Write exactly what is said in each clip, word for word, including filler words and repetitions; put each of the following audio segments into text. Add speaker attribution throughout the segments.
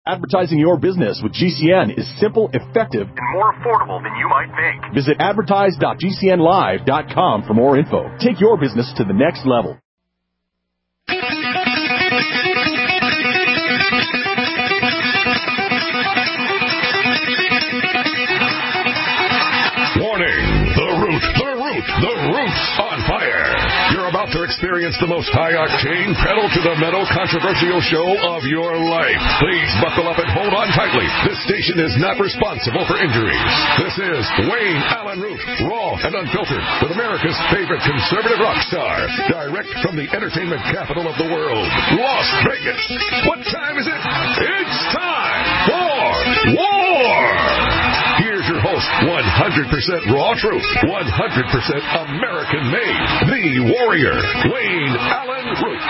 Speaker 1: Advertising your business with G C N is simple, effective,
Speaker 2: and more affordable than you might think.
Speaker 1: Visit advertise dot g c n live dot com for more info. Take your business to the next level.
Speaker 3: Warning! The Root, the Root, the Root's on fire. You're about to experience the most high-octane, pedal-to-the-metal controversial show of your life. Please buckle up and hold on tightly. This station is not responsible for injuries. This is Wayne Allen Root, raw and unfiltered, with America's favorite conservative rock star, direct from the entertainment capital of the world, Las Vegas. What time is it? It's time for war! Here's your host, one hundred percent raw truth, one hundred percent American-made, the warrior, Wayne Allen Root.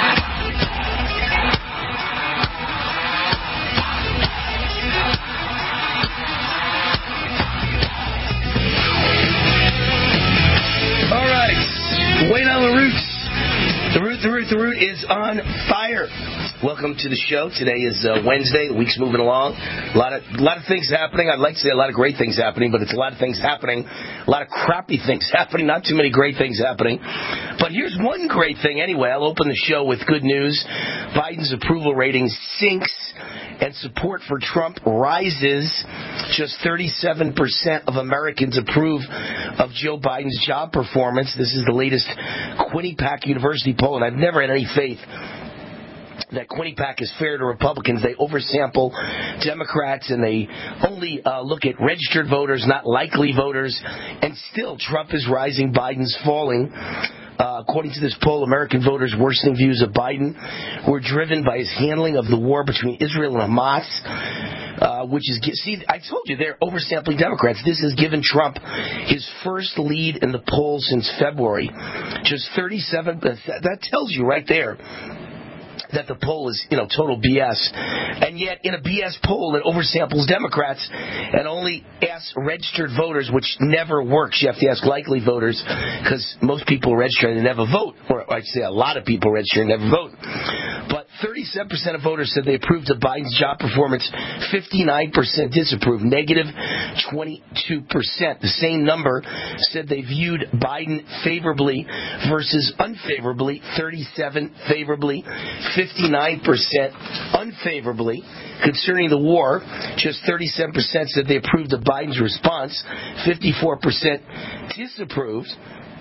Speaker 4: All right, Wayne Allen Root. The Root, the Root, the Root is on fire. Welcome to the show. Today is uh, Wednesday. The week's moving along. A lot of a lot of things happening. I'd like to say a lot of great things happening, but it's a lot of things happening. A lot of crappy things happening. Not too many great things happening. But here's one great thing anyway. I'll open the show with good news. Biden's approval rating sinks and support for Trump rises. Just thirty-seven percent of Americans approve of Joe Biden's job performance. This is the latest Quinnipiac University poll, and I've never had any faith that Quinnipiac is fair to Republicans. They oversample Democrats, and they only uh, look at registered voters, not likely voters. And still, Trump is rising, Biden's falling. Uh, according to this poll, American voters' worsening views of Biden were driven by his handling of the war between Israel and Hamas. Uh, which is, see, I told you, they're oversampling Democrats. This has given Trump his first lead in the poll since February. Just thirty-seven, that tells you right there that the poll is, you know, total B S. And yet, in a B S poll that oversamples Democrats and only asks registered voters, which never works. You have to ask likely voters, because most people register and they never vote. Or I'd say a lot of people register and never vote. But thirty-seven percent of voters said they approved of Biden's job performance. fifty-nine percent disapproved, negative twenty-two percent. The same number said they viewed Biden favorably versus unfavorably. thirty-seven favorably, fifty-nine percent unfavorably. Concerning the war, just thirty-seven percent said they approved of Biden's response. fifty-four percent disapproved.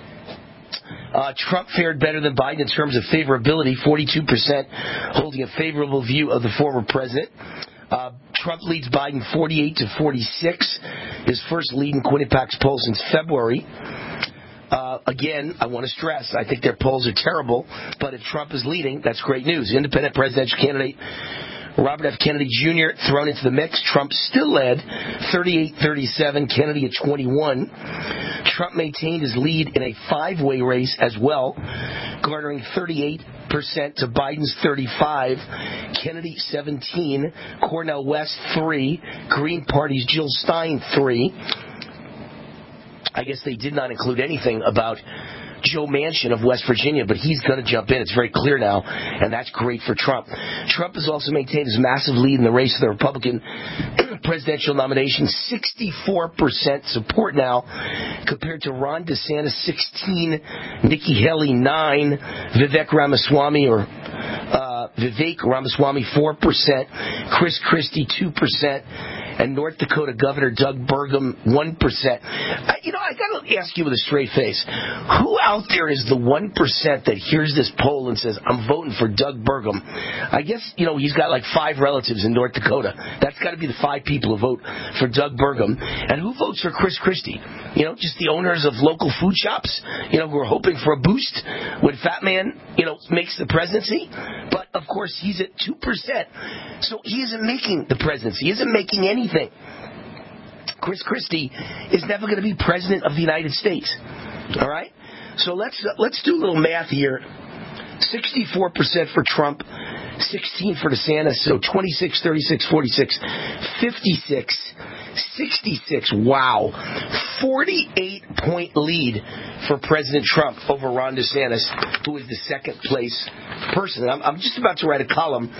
Speaker 4: Uh, Trump fared better than Biden in terms of favorability, forty-two percent holding a favorable view of the former president. Uh, Trump leads Biden forty-eight to forty-six, his first lead in Quinnipiac's poll since February. Uh, again, I want to stress, I think their polls are terrible, but if Trump is leading, that's great news. Independent presidential candidate Robert F. Kennedy Junior thrown into the mix. Trump still led thirty-eight thirty-seven, Kennedy at twenty-one. Trump maintained his lead in a five-way race as well, garnering thirty-eight percent to Biden's thirty-five, Kennedy seventeen, Cornel West three, Green Party's Jill Stein three. I guess they did not include anything about Joe Manchin of West Virginia, but he's going to jump in. It's very clear now, and that's great for Trump. Trump has also maintained his massive lead in the race for the Republican presidential nomination, sixty-four percent support now, compared to Ron DeSantis, sixteen, Nikki Haley, nine, Vivek Ramaswamy, or uh, Vivek Ramaswamy, four percent, Chris Christie, two percent, and North Dakota Governor Doug Burgum, one percent. I, you know, I got to ask you with a straight face, who out there is the one percent that hears this poll and says, I'm voting for Doug Burgum? I guess, you know, he's got like five relatives in North Dakota. That's got to be the five people who vote for Doug Burgum. And who votes for Chris Christie? You know, just the owners of local food shops, you know, who are hoping for a boost when Fat Man, you know, makes the presidency. But, of course, he's at two percent. So he isn't making the presidency. He isn't making anything. Chris Christie is never going to be president of the United States. All right? So let's uh, let's do a little math here. sixty-four percent for Trump, sixteen for DeSantis, so twenty-six, thirty-six, forty-six, fifty-six, sixty-six. Wow. forty-eight point lead for President Trump over Ron DeSantis, who is the second place person. And I'm, I'm just about to write a column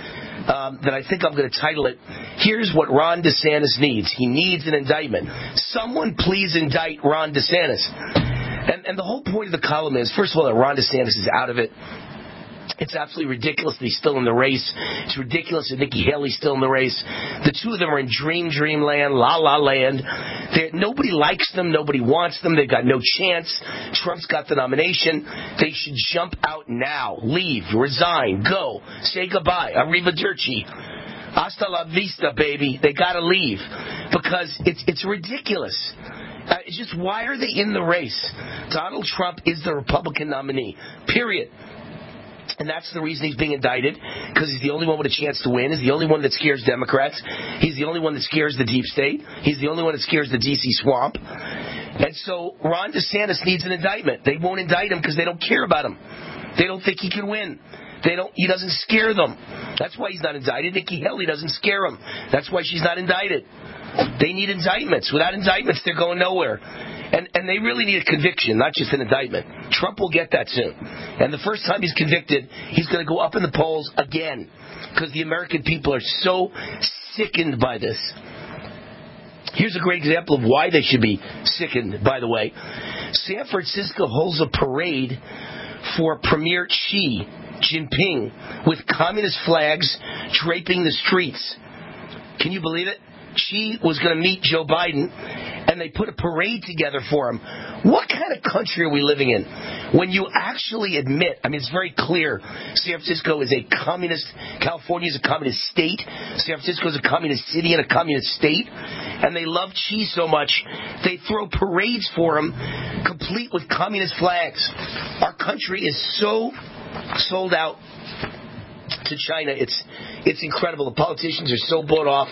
Speaker 4: um, that I think I'm going to title it, Here's What Ron DeSantis Needs. He needs an indictment. Someone please indict Ron DeSantis. And, and the whole point of the column is, first of all, that Ron DeSantis is out of it. It's absolutely ridiculous that he's still in the race. It's ridiculous that Nikki Haley's still in the race. The two of them are in dream, dream land, la, la land. They're, nobody likes them. Nobody wants them. They've got no chance. Trump's got the nomination. They should jump out now. Leave. Resign. Go. Say goodbye. Arrivederci. Hasta la vista, baby. They got to leave because it's it's ridiculous. Uh, it's just, why are they in the race? Donald Trump is the Republican nominee. Period. And that's the reason he's being indicted, because he's the only one with a chance to win. He's the only one that scares Democrats. He's the only one that scares the deep state. He's the only one that scares the D C swamp. And so Ron DeSantis needs an indictment. They won't indict him because they don't care about him. They don't think he can win. They don't. He doesn't scare them. That's why he's not indicted. Nikki Haley doesn't scare him. That's why she's not indicted. They need indictments. Without indictments, they're going nowhere. And and they really need a conviction, not just an indictment. Trump will get that soon. And the first time he's convicted, he's going to go up in the polls again, because the American people are so sickened by this. Here's a great example of why they should be sickened, by the way. San Francisco holds a parade for Premier Xi Jinping with communist flags draping the streets. Can you believe it? Xi was going to meet Joe Biden, and they put a parade together for him. What kind of country are we living in when you actually admit, I mean, it's very clear, San Francisco is a communist, California is a communist state, San Francisco is a communist city and a communist state, and they love Xi so much, they throw parades for him, complete with communist flags. Our country is so sold out to China, it's it's incredible. The politicians are so bought off.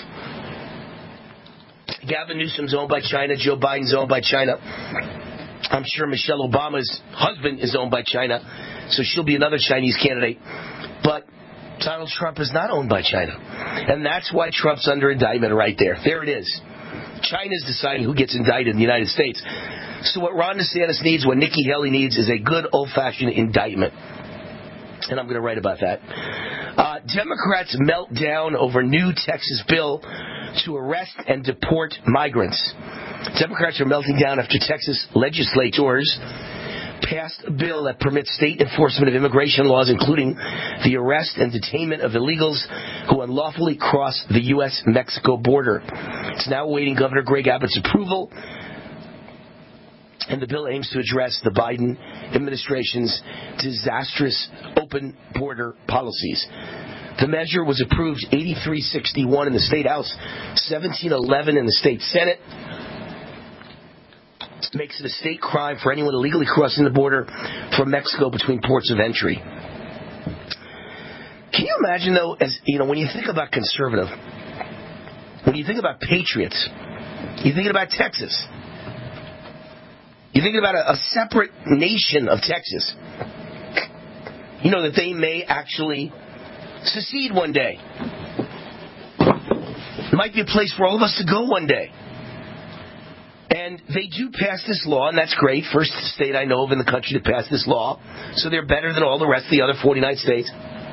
Speaker 4: Gavin Newsom's owned by China. Joe Biden's owned by China. I'm sure Michelle Obama's husband is owned by China, so she'll be another Chinese candidate. But Donald Trump is not owned by China. And that's why Trump's under indictment right there. There it is. China's deciding who gets indicted in the United States. So what Ron DeSantis needs, what Nikki Haley needs, is a good old-fashioned indictment. And I'm going to write about that. Uh, Democrats melt down over new Texas bill to arrest and deport migrants. Democrats are melting down after Texas legislators passed a bill that permits state enforcement of immigration laws, including the arrest and detainment of illegals who unlawfully cross the U S Mexico border. It's now awaiting Governor Greg Abbott's approval, and the bill aims to address the Biden administration's disastrous open border policies. The measure was approved eighty-three sixty-one in the State House, seventeen eleven in the State Senate. It makes it a state crime for anyone illegally crossing the border from Mexico between ports of entry. Can you imagine, though, as you know, when you think about conservative, when you think about patriots, you're thinking about Texas. You're thinking about a, a separate nation of Texas. You know, that they may actually secede one day. It might be a place for all of us to go one day. And they do pass this law, and that's great. First state I know of in the country to pass this law. So they're better than all the rest of the other forty-nine states.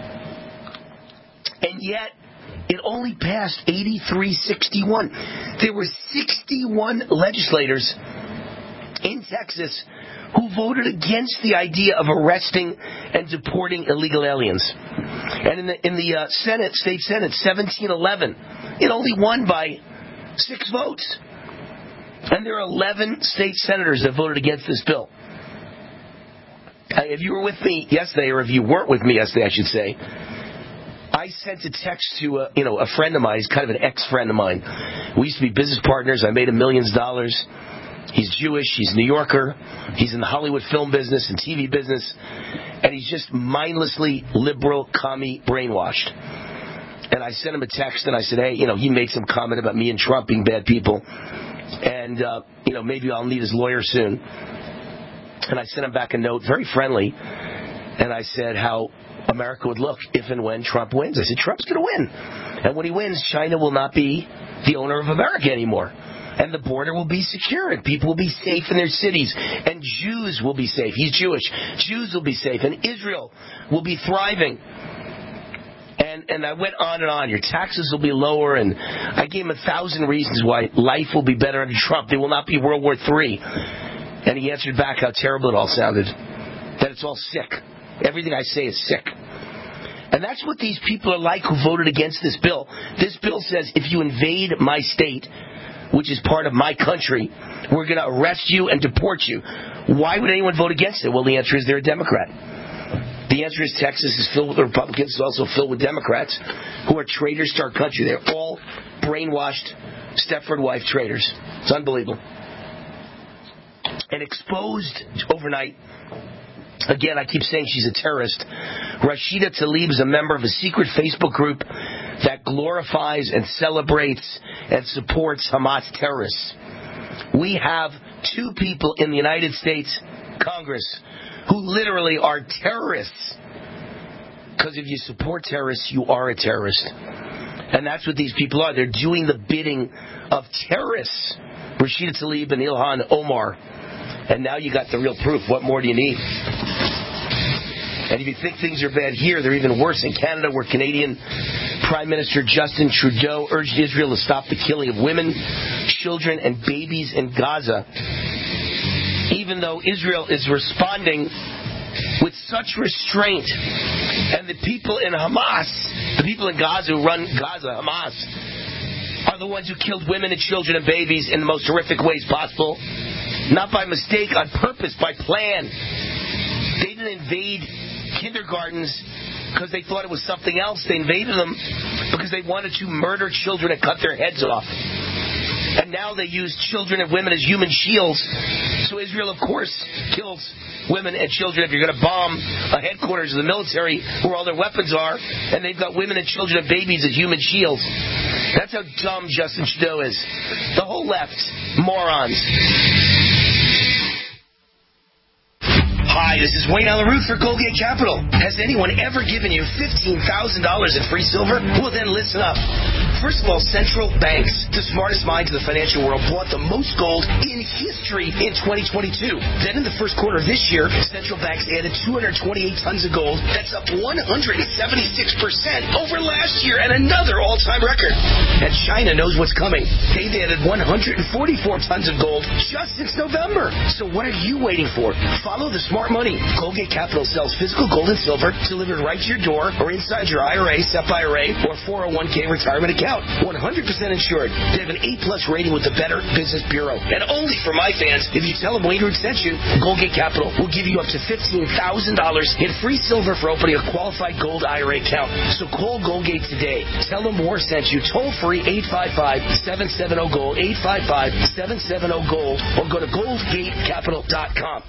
Speaker 4: And yet, it only passed eighty-three sixty-one. There were sixty-one legislators in Texas who voted against the idea of arresting and deporting illegal aliens. And in the in the uh, Senate, state Senate, seventeen eleven, it only won by six votes. And there are eleven state senators that voted against this bill. Uh, if you were with me yesterday, or if you weren't with me yesterday, I should say, I sent a text to a, you know, a friend of mine. He's kind of an ex-friend of mine. We used to be business partners. I made him millions of dollars. He's Jewish. He's a New Yorker. He's in the Hollywood film business and T V business. And he's just mindlessly liberal, commie, brainwashed. And I sent him a text, and I said, hey, you know, he made some comment about me and Trump being bad people. And, uh, you know, maybe I'll need his lawyer soon. And I sent him back a note, very friendly. And I said how America would look if and when Trump wins. I said, Trump's going to win. And when he wins, China will not be the owner of America anymore. And the border will be secure, and people will be safe in their cities, and Jews will be safe. He's Jewish. Jews will be safe, and Israel will be thriving. And And, and I went on and on. Your taxes will be lower, and I gave him a thousand reasons why life will be better under Trump. There will not be World War Three. And he answered back how terrible it all sounded. That it's all sick. Everything I say is sick. And that's what these people are like who voted against this bill. This bill says if you invade my state, which is part of my country, we're going to arrest you and deport you. Why would anyone vote against it? Well, the answer is they're a Democrat. The answer is Texas is filled with Republicans. It's also filled with Democrats who are traitors to our country. They're all brainwashed Stepford wife traitors. It's unbelievable. And exposed overnight, again, I keep saying she's a terrorist. Rashida Tlaib is a member of a secret Facebook group that glorifies and celebrates and supports Hamas terrorists. We have two people in the United States Congress who literally are terrorists. Because if you support terrorists, you are a terrorist. And that's what these people are. They're doing the bidding of terrorists. Rashida Tlaib and Ilhan Omar. And now you got the real proof. What more do you need? And if you think things are bad here, they're even worse in Canada, where Canadian Prime Minister Justin Trudeau urged Israel to stop the killing of women, children, and babies in Gaza. Even though Israel is responding with such restraint, and the people in Hamas, the people in Gaza who run Gaza, Hamas, are the ones who killed women and children and babies in the most horrific ways possible. Not by mistake, on purpose, by plan. They didn't invade kindergartens because they thought it was something else. They invaded them because they wanted to murder children and cut their heads off. And now they use children and women as human shields. So Israel, of course, kills women and children. If you're going to bomb a headquarters of the military where all their weapons are, and they've got women and children and babies as human shields. That's how dumb Justin Trudeau is. The whole left, morons. Hi, this is Wayne Alaroot for Goldgate Capital. Has anyone ever given you fifteen thousand dollars in free silver? Well, then listen up. First of all, central banks, the smartest minds in the financial world, bought the most gold in history in twenty twenty-two. Then in the first quarter of this year, central banks added two hundred twenty-eight tons of gold. That's up one hundred seventy-six percent over last year and another all-time record. And China knows what's coming. They've added one hundred forty-four tons of gold just since November. So what are you waiting for? Follow the smart money. Goldgate Capital sells physical gold and silver delivered right to your door or inside your I R A, S E P I R A, or four oh one k retirement account. one hundred percent insured. They have an A plus rating with the Better Business Bureau. And only for my fans, if you tell them Wayne Root sent you, Goldgate Capital will give you up to fifteen thousand dollars in free silver for opening a qualified gold I R A account. So call Goldgate today. Tell them Moore sent you. Toll free eight five five, seven seven zero, GOLD, eight five five, seven seven zero, GOLD, or go to goldgate capital dot com.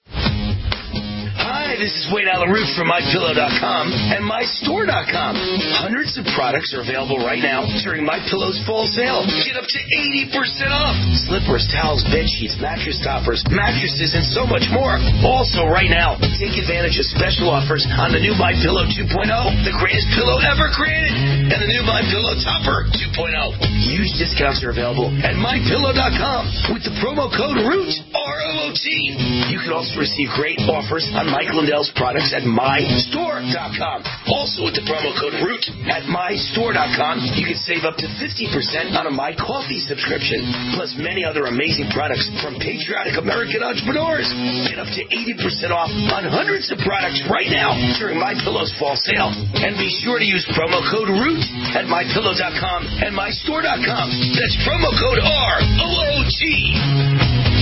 Speaker 4: Hi, this is Wayne Alaroot from my pillow dot com and my store dot com. Hundreds of products are available right now during MyPillow's fall sale. Get up to eighty percent off. Slippers, towels, bed sheets, mattress toppers, mattresses, and so much more. Also, right now, take advantage of special offers on the new MyPillow two point oh, the greatest pillow ever created, and the new MyPillow Topper two point oh. Huge discounts are available at my pillow dot com with the promo code ROOT, R O O T. You can also receive great offers on Michael Lindell's products at my store dot com. Also with the promo code ROOT at my store dot com, you can save up to fifty percent on a My Coffee subscription, plus many other amazing products from patriotic American entrepreneurs. Get up to eighty percent off on hundreds of products right now during MyPillow's fall sale. And be sure to use promo code ROOT at my pillow dot com and my store dot com. That's promo code R O O T.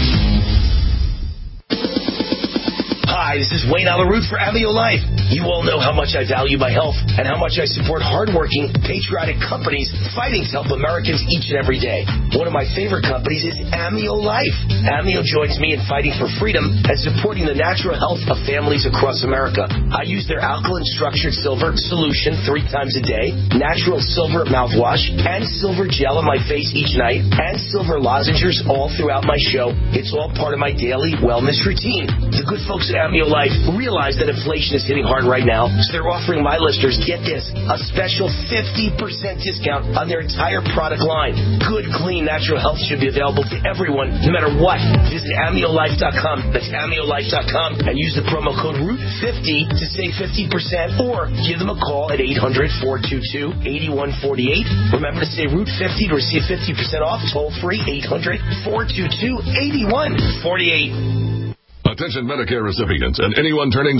Speaker 4: Hi, this is Wayne Alaroot for Amio Life. You all know how much I value my health and how much I support hardworking, patriotic companies fighting to help Americans each and every day. One of my favorite companies is Amio Life. Amio joins me in fighting for freedom and supporting the natural health of families across America. I use their alkaline structured silver solution three times a day, natural silver mouthwash, and silver gel on my face each night, and silver lozenges all throughout my show. It's all part of my daily wellness routine. The good folks at Amio Amio Life realize that inflation is hitting hard right now, so they're offering my listeners, get this, a special fifty percent discount on their entire product line. Good, clean, natural health should be available to everyone, no matter what. Visit amio life dot com. That's amio life dot com and use the promo code root fifty to save fifty percent, or give them a call at eight hundred, four two two, eight one four eight. Remember to say root fifty to receive fifty percent off. Toll free, eight hundred, four two two, eight one four eight.
Speaker 3: Attention Medicare recipients and anyone turning...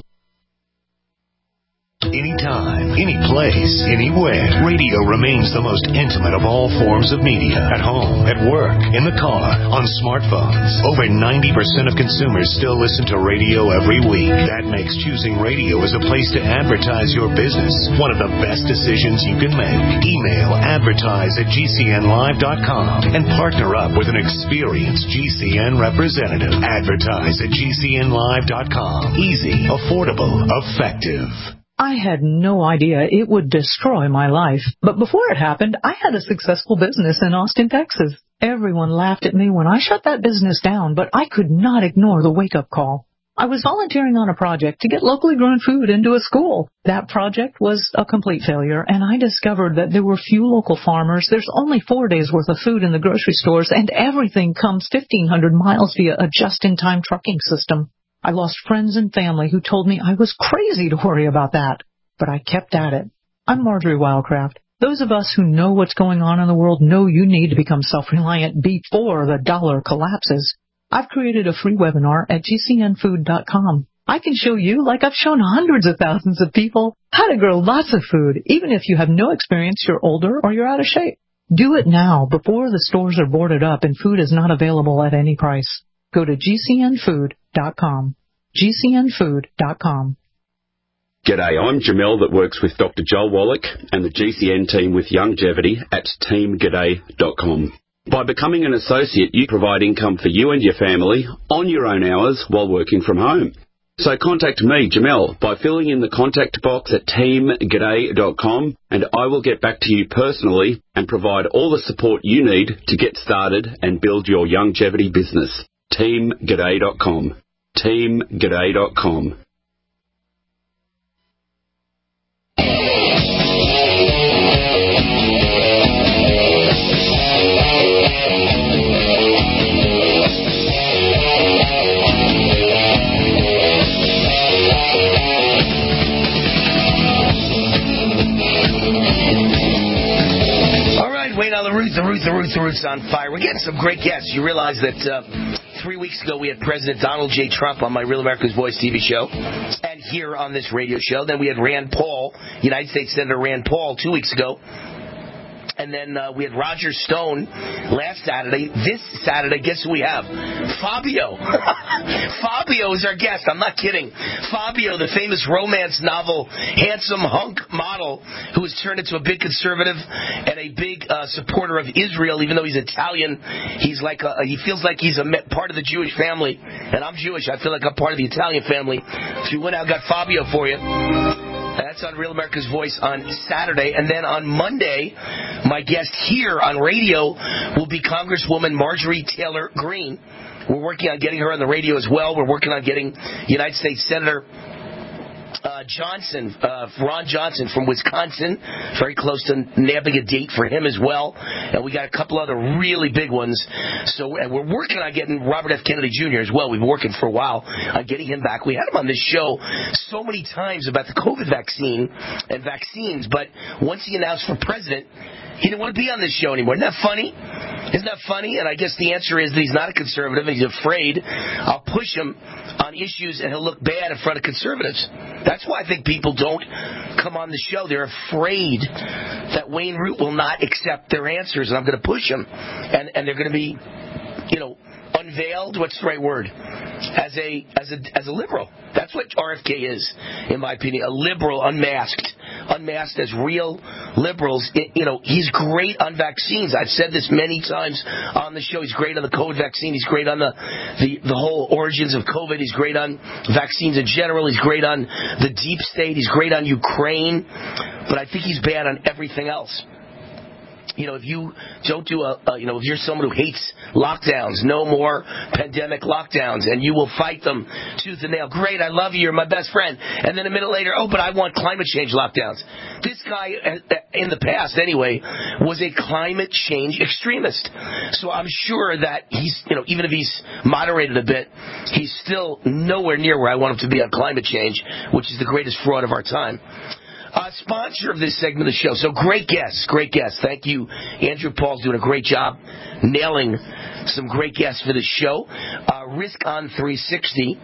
Speaker 5: Anytime, any place, anywhere. Radio remains the most intimate of all forms of media. At home, at work, in the car, on smartphones. Over ninety percent of consumers still listen to radio every week. That makes choosing radio as a place to advertise your business one of the best decisions you can make. Email advertise at G C N live dot com and partner up with an experienced G C N representative. Advertise at G C N live dot com. Easy, affordable, effective.
Speaker 6: I had no idea it would destroy my life. But before it happened, I had a successful business in Austin, Texas. Everyone laughed at me when I shut that business down, but I could not ignore the wake-up call. I was volunteering on a project to get locally grown food into a school. That project was a complete failure, and I discovered that there were few local farmers. There's only four days' worth of food in the grocery stores, and everything comes fifteen hundred miles via a just-in-time trucking system. I lost friends and family who told me I was crazy to worry about that, but I kept at it. I'm Marjorie Wildcraft. Those of us who know what's going on in the world know you need to become self-reliant before the dollar collapses. I've created a free webinar at G C N food dot com. I can show you, like I've shown hundreds of thousands of people, how to grow lots of food, even if you have no experience, you're older, or you're out of shape. Do it now, before the stores are boarded up and food is not available at any price. Go to G C N food dot com. G C N food dot com.
Speaker 7: G'day, I'm Jamel that works with Doctor Joel Wallach and the G C N team with Longevity at team g'day dot com. By becoming an associate, you provide income for you and your family on your own hours while working from home. So contact me, Jamel, by filling in the contact box at team g'day dot com, and I will get back to you personally and provide all the support you need to get started and build your longevity business. team g'day dot com. team g'day dot com.
Speaker 4: The Root, the Root, the Root, the Root's on fire. We're getting some great guests. You realize that uh, three weeks ago we had President Donald J. Trump on my Real America's Voice T V show and here on this radio show. Then we had Rand Paul, United States Senator Rand Paul, two weeks ago. And then uh, we had Roger Stone last Saturday. This Saturday, guess who we have? Fabio. Fabio is our guest. I'm not kidding. Fabio, the famous romance novel, handsome hunk model who has turned into a big conservative and a big uh, supporter of Israel, even though he's Italian. He's like a, he feels like he's a part of the Jewish family. And I'm Jewish. I feel like I'm part of the Italian family. If you went out, got Fabio for you. That's on Real America's Voice on Saturday. And then on Monday, my guest here on radio will be Congresswoman Marjorie Taylor Greene. We're working on getting her on the radio as well. We're working on getting United States Senator uh, Johnson, uh, Ron Johnson from Wisconsin, very close to nabbing a date for him as well. And we got a couple other really big ones. So and we're working on getting Robert F. Kennedy Junior as well. We've been working for a while on getting him back. We had him on this show so many times about the COVID vaccine and vaccines, but once he announced for president, he didn't want to be on this show anymore. Isn't that funny? Isn't that funny? And I guess the answer is that he's not a conservative and he's afraid I'll push him on issues and he'll look bad in front of conservatives. That's why I think people don't come on the show. They're afraid that Wayne Root will not accept their answers and I'm going to push him. And, and they're going to be, you know, unveiled, what's the right word, as a as a as a liberal. That's what R F K is, in my opinion, a liberal unmasked, unmasked as real liberals. It, you know, he's great on vaccines. I've said this many times on the show. He's great on the COVID vaccine. He's great on the the, the whole origins of COVID. He's great on vaccines in general. He's great on the deep state. He's great on Ukraine. But I think he's bad on everything else. You know, if you don't do a, a, you know, if you're someone who hates lockdowns, no more pandemic lockdowns, and you will fight them tooth and nail. Great, I love you, you're my best friend. And then a minute later, oh, but I want climate change lockdowns. This guy, in the past anyway, was a climate change extremist. So I'm sure that he's, you know, even if he's moderated a bit, he's still nowhere near where I want him to be on climate change, which is the greatest fraud of our time. Uh, sponsor of this segment of the show. So great guests, great guests. Thank you. Andrew Paul's doing a great job nailing some great guests for the show. Uh, Risk On three sixty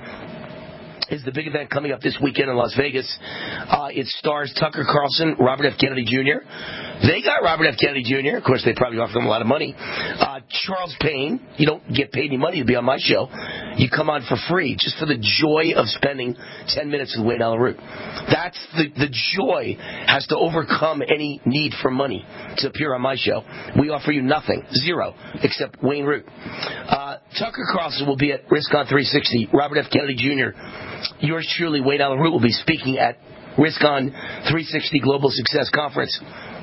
Speaker 4: is the big event coming up this weekend in Las Vegas. Uh, it stars Tucker Carlson, Robert F. Kennedy Junior They got Robert F. Kennedy Junior Of course, they probably offered him a lot of money. Uh, Charles Payne. You don't get paid any money to be on my show. You come on for free, just for the joy of spending ten minutes with Wayne Allyn Root. That's the, the joy has to overcome any need for money to appear on my show. We offer you nothing, zero, except Wayne Root. Uh, Tucker Carlson will be at Risk On three sixty. Robert F. Kennedy Junior Yours truly, Wayne Allyn Root, will be speaking at Risk On three sixty Global Success Conference.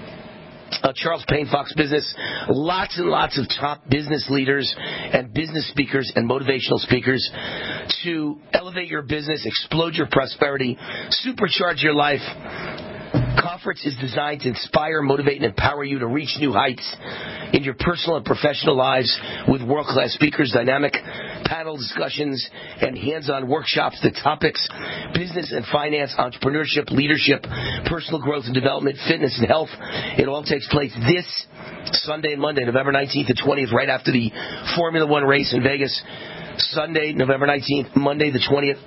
Speaker 4: Uh, Charles Payne, Fox Business, lots and lots of top business leaders and business speakers and motivational speakers to elevate your business, explode your prosperity, supercharge your life. Conference is designed to inspire, motivate, and empower you to reach new heights in your personal and professional lives with world-class speakers, dynamic panel discussions, and hands-on workshops. The topics: business and finance, entrepreneurship, leadership, personal growth and development, fitness and health. It all takes place this Sunday and Monday, November nineteenth and twentieth, right after the Formula One race in Vegas. Sunday, November nineteenth, Monday the twentieth.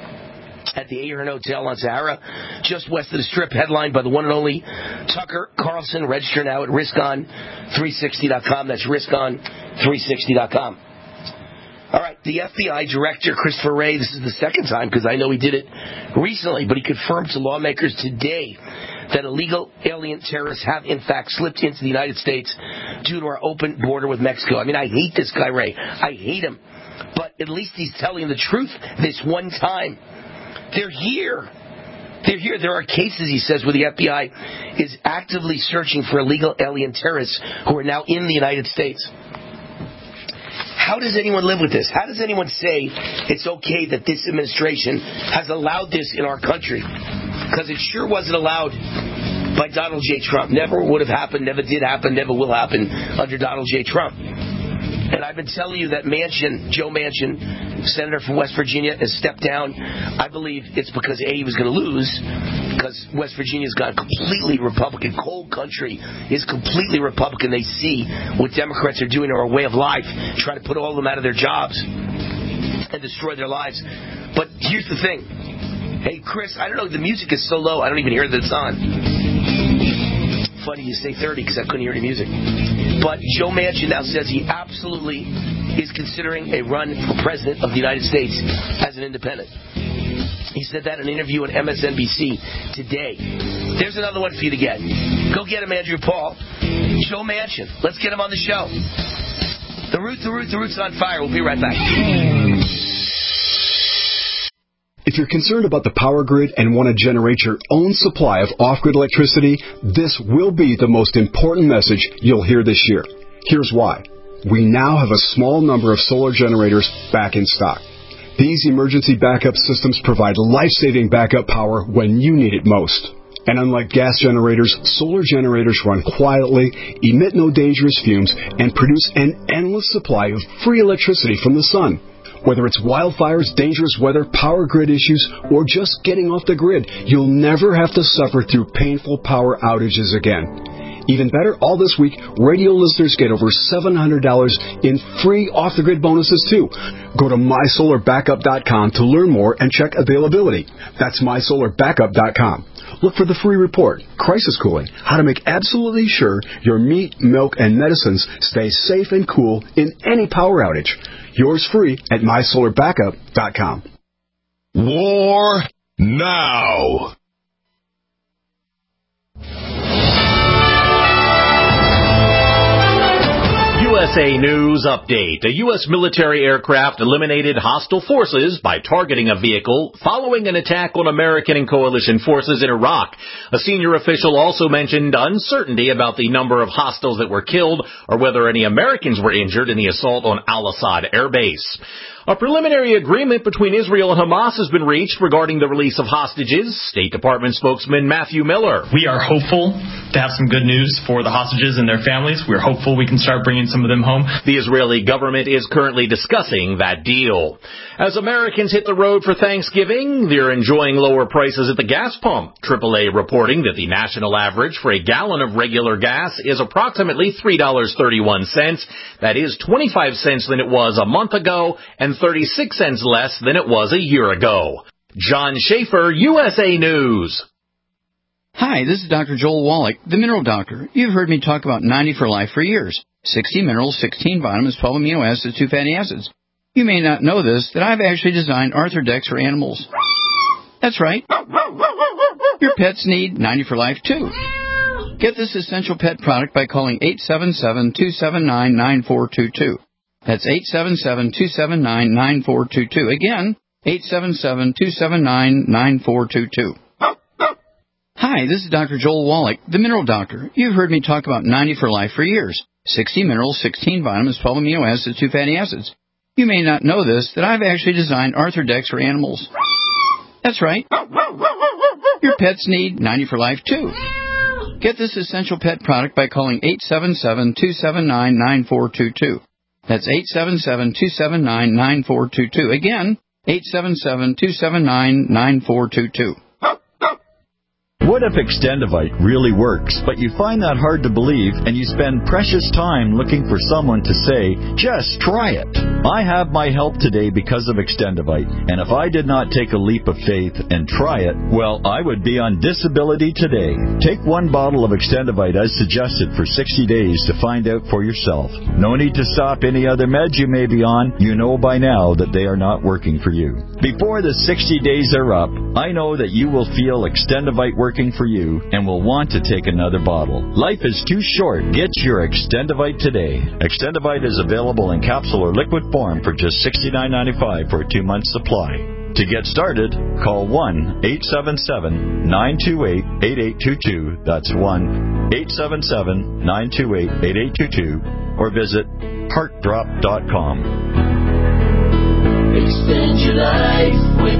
Speaker 4: At the Ahern Hotel on Sahara, just west of the Strip, headlined by the one and only Tucker Carlson. Register now at risk on three sixty dot com. That's risk on three sixty dot com. All right, the F B I Director, Christopher Wray, this is the second time because I know he did it recently, but he confirmed to lawmakers today that illegal alien terrorists have, in fact, slipped into the United States due to our open border with Mexico. I mean, I hate this guy, Wray. I hate him. But at least he's telling the truth this one time. They're here. They're here. There are cases, he says, where the F B I is actively searching for illegal alien terrorists who are now in the United States. How does anyone live with this? How does anyone say it's okay that this administration has allowed this in our country? Because it sure wasn't allowed by Donald J. Trump. Never would have happened, never did happen, never will happen under Donald J. Trump. And I've been telling you that Manchin, Joe Manchin, senator from West Virginia, has stepped down. I believe it's because, A, he was going to lose, because West Virginia's gone completely Republican. Coal country is completely Republican. They see what Democrats are doing to our way of life, trying to put all of them out of their jobs and destroy their lives. But here's the thing. Hey, Chris, I don't know, the music is so low, I don't even hear that it's on. Funny you say thirty because I couldn't hear any music. But Joe Manchin now says he absolutely is considering a run for president of the United States as an independent. He said that in an interview on M S N B C today. There's another one for you to get. Go get him, Andrew Paul. Joe Manchin. Let's get him on the show. The Root, the Root, the Root's on fire. We'll be right back.
Speaker 8: If you're concerned about the power grid and want to generate your own supply of off-grid electricity, this will be the most important message you'll hear this year. Here's why. We now have a small number of solar generators back in stock. These emergency backup systems provide life-saving backup power when you need it most. And unlike gas generators, solar generators run quietly, emit no dangerous fumes, and produce an endless supply of free electricity from the sun. Whether it's wildfires, dangerous weather, power grid issues, or just getting off the grid, you'll never have to suffer through painful power outages again. Even better, all this week, radio listeners get over seven hundred dollars in free off-the-grid bonuses, too. Go to my solar backup dot com to learn more and check availability. That's my solar backup dot com. Look for the free report, Crisis Cooling, how to make absolutely sure your meat, milk, and medicines stay safe and cool in any power outage. Yours free at my solar backup dot com.
Speaker 3: War now.
Speaker 1: U S
Speaker 9: S A News Update. A U S military aircraft eliminated hostile forces by targeting a vehicle following an attack on American and coalition forces in Iraq. A senior official also mentioned uncertainty about the number of hostiles that were killed or whether any Americans were injured in the assault on Al-Assad Air Base. A preliminary agreement between Israel and Hamas has been reached regarding the release of hostages. State Department spokesman Matthew Miller.
Speaker 10: We are hopeful to have some good news for the hostages and their families. We're hopeful we can start bringing some of them home.
Speaker 9: The Israeli government is currently discussing that deal. As Americans hit the road for Thanksgiving, they're enjoying lower prices at the gas pump. triple A reporting that the national average for a gallon of regular gas is approximately three dollars and thirty-one cents. That is twenty-five cents than it was a month ago and thirty-six cents less than it was a year ago. John Schaefer, U S A News.
Speaker 11: Hi, this is Doctor Joel Wallach, the Mineral Doctor. You've heard me talk about ninety for Life for years. sixty minerals, sixteen vitamins, twelve amino acids, two fatty acids. You may not know this, that I've actually designed Arthrodex for animals. That's right. Your pets need ninety for Life, too. Get this essential pet product by calling eight seven seven, two seven nine, nine four two two. That's eight seven seven, two seven nine, nine four two two. Again, eight seven seven, two seven nine, nine four two two. Hi, this is Doctor Joel Wallach, the Mineral Doctor. You've heard me talk about ninety for Life for years. sixty minerals, sixteen vitamins, twelve amino acids, two fatty acids. You may not know this, that I've actually designed Arthrodex for animals. That's right. Your pets need ninety for Life, too. Get this essential pet product by calling eight seven seven, two seven nine, nine four two two. That's eight seven seven, two seven nine, nine four two two. Again, eight seven seven, two seven nine, nine four two two.
Speaker 12: What if Extendivite really works, but you find that hard to believe and you spend precious time looking for someone to say, just try it? I have my help today because of Extendivite, and if I did not take a leap of faith and try it, well, I would be on disability today. Take one bottle of Extendivite as suggested for sixty days to find out for yourself. No need to stop any other meds you may be on. You know by now that they are not working for you. Before the sixty days are up, I know that you will feel Extendivite working for you and will want to take another bottle. Life is too short. Get your Extendivite today. Extendivite is available in capsule or liquid form for just sixty-nine ninety-five for a two-month supply. To get started, call one eight seven seven, nine two eight, eight eight two two. That's one eight seven seven, nine two eight, eight eight two two or visit heart drop dot com.
Speaker 13: Extend your life with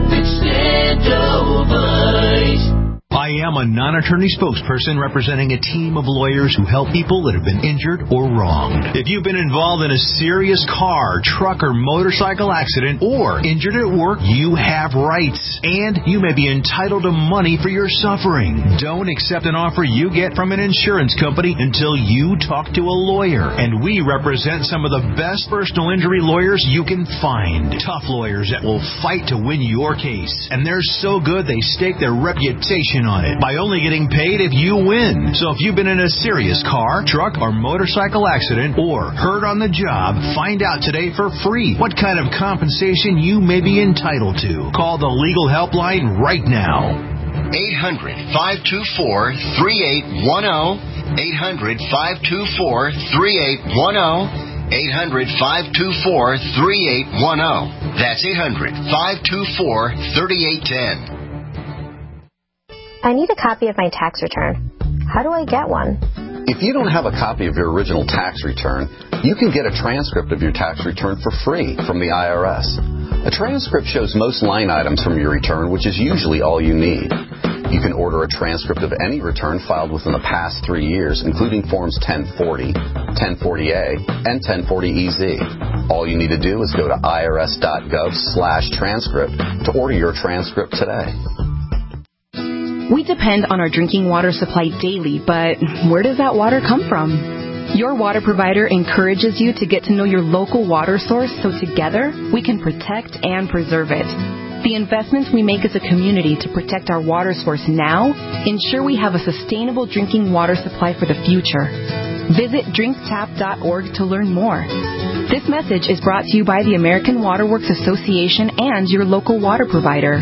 Speaker 13: Extendivite.
Speaker 14: I am a non-attorney spokesperson representing a team of lawyers who help people that have been injured or wronged. If you've been involved in a serious car, truck, or motorcycle accident or injured at work, you have rights, and you may be entitled to money for your suffering. Don't accept an offer you get from an insurance company until you talk to a lawyer, and we represent some of the best personal injury lawyers you can find. Tough lawyers that will fight to win your case, and they're so good they stake their reputation on it by only getting paid if you win. So if you've been in a serious car, truck, or motorcycle accident or hurt on the job, find out today for free what kind of compensation you may be entitled to. Call the legal helpline right now.
Speaker 15: eight hundred, five two four, three eight one zero. eight hundred, five two four, three eight one zero. eight hundred, five two four, three eight one zero. That's eight hundred, five two four, three eight one zero.
Speaker 16: I need a copy of my tax return. How do I get one?
Speaker 17: If you don't have a copy of your original tax return, you can get a transcript of your tax return for free from the I R S. A transcript shows most line items from your return, which is usually all you need. You can order a transcript of any return filed within the past three years, including Forms ten forty, ten forty A, and ten forty E Z. All you need to do is go to irs.gov slash transcript to order your transcript today.
Speaker 18: We depend on our drinking water supply daily, but where does that water come from? Your water provider encourages you to get to know your local water source so together we can protect and preserve it. The investments we make as a community to protect our water source now ensure we have a sustainable drinking water supply for the future. Visit drink tap dot org to learn more. This message is brought to you by the American Water Works Association and your local water provider.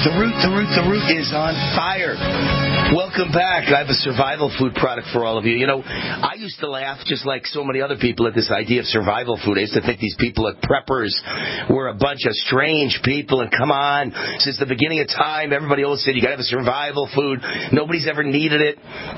Speaker 4: The Root, The Root, The Root is on fire. Welcome back. I have a survival food product for all of you. You know, I used to laugh, just like so many other people, at this idea of survival food. I used to think these people at Preppers were a bunch of strange people, and come on, since the beginning of time, everybody always said you got to have a survival food. Nobody's ever needed it.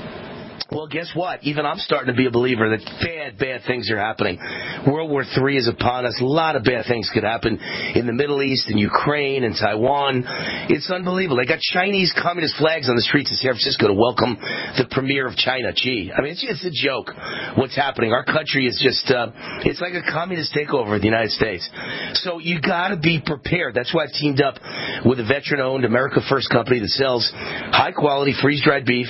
Speaker 4: Well, guess what? Even I'm starting to be a believer that bad, bad things are happening. World War Three is upon us. A lot of bad things could happen in the Middle East, in Ukraine, in Taiwan. It's unbelievable. They got Chinese communist flags on the streets of San Francisco to welcome the premier of China, Xi. I mean, it's just a joke what's happening. Our country is just, uh, it's like a communist takeover of the United States. So you got to be prepared. That's why I've teamed up with a veteran-owned America First company that sells high-quality freeze-dried beef